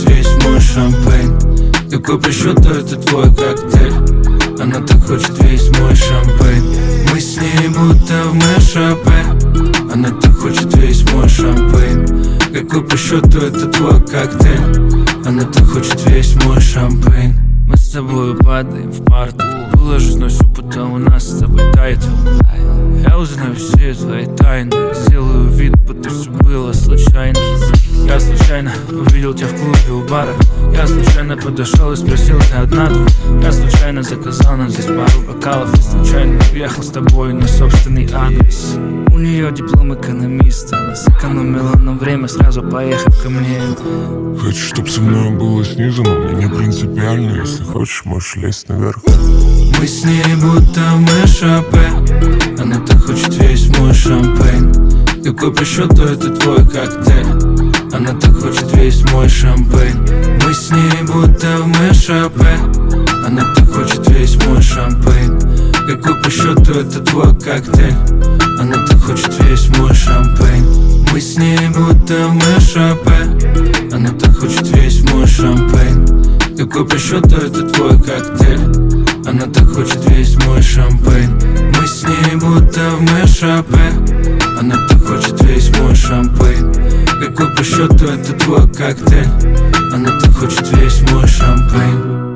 весь мой шампейн. Какой по счету это твой коктейль? Она так хочет весь мой шампейн. Мы с ней будто в мэшапе. Она так хочет весь мой шампейн. Какой по счету это твой коктейль? Она так хочет весь мой шампейн. Мы с тобой падаем в парту. Выложусь на всю, будто у нас с тобой тайтл. Я узнаю все твои тайны. Сделаю вид, будто все было случайно. Я случайно увидел тебя в клубе у бара. Я случайно подошел и спросил, ты одна тут? Я случайно заказал нам здесь пару бокалов. И случайно уехал с тобой на собственный адрес. У нее диплом экономиста. Она сэкономила нам время, сразу поехав ко мне. Хочу, чтоб со мной было снизу, но мне не принципиально. Если хочешь, можешь лезть наверх. Мы с ней будто в мэшапе. Она так хочет весь мой шампейн. Какой по счету это твой коктейль? Она так хочет весь мой шампейн. Мы с ней будто в мэшапе. Она так хочет весь мой шампейн. Какой по счету это твой коктейль? Она так хочет весь мой шампейн. Мы с ней будто в мэшапе. Она так хочет весь мой шампейн. Какой по счету это твой коктейль? Она так хочет весь мой шампейн. Мы с ней будто в мэшапе. Она так хочет весь мой шампейн. Какой по счету это твой коктейль? Она так хочет весь мой шампейн.